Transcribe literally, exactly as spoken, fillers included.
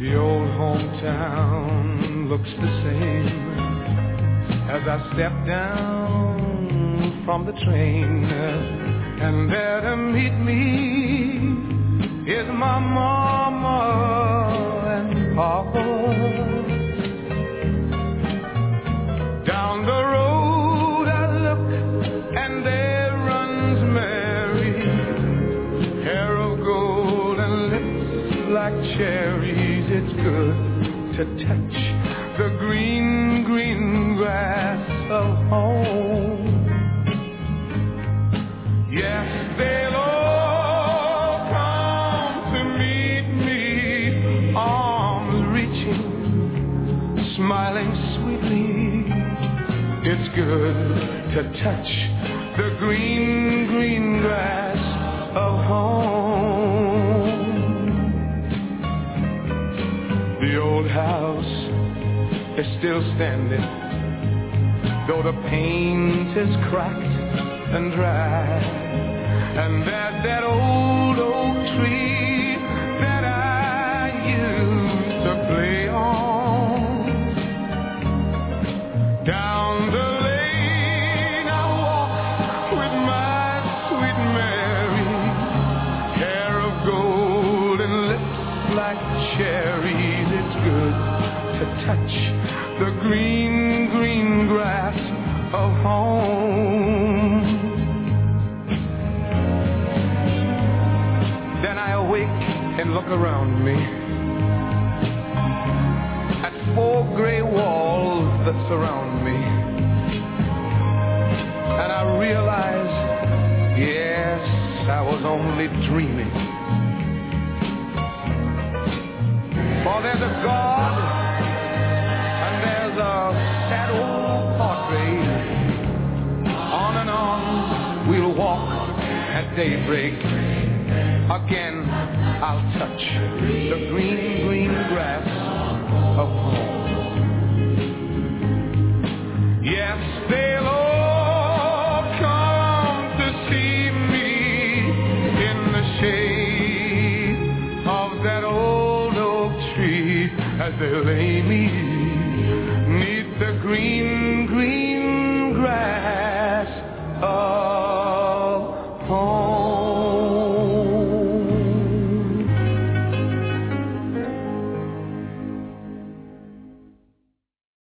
The old hometown looks the same as I step down from the train, and there to meet me is my mama and papa. Down the road I look, and there runs Mary, hair of gold and lips like cherries. It's good to touch the green, green grass of home. Yes, they'll all come to meet me, arms reaching, smiling sweetly. It's good to touch the green, green grass of home. The old house is still standing, though the paint is cracked and dry. And there's that old oak tree that I used to play on. Down the lane I walk with my sweet Mary, hair of gold and lips like cherries. It's good to touch the green, green grass of home. Then I awake and look around me at four gray walls that surround me, and I realize, yes, I was only dreaming. For there's a God, and there's a sad old portrait. On and on we'll walk at daybreak. Again I'll touch the green, green grass of home. Yes, they'll all come to see me in the shade of that old oak tree, as they lay me 'neath the green,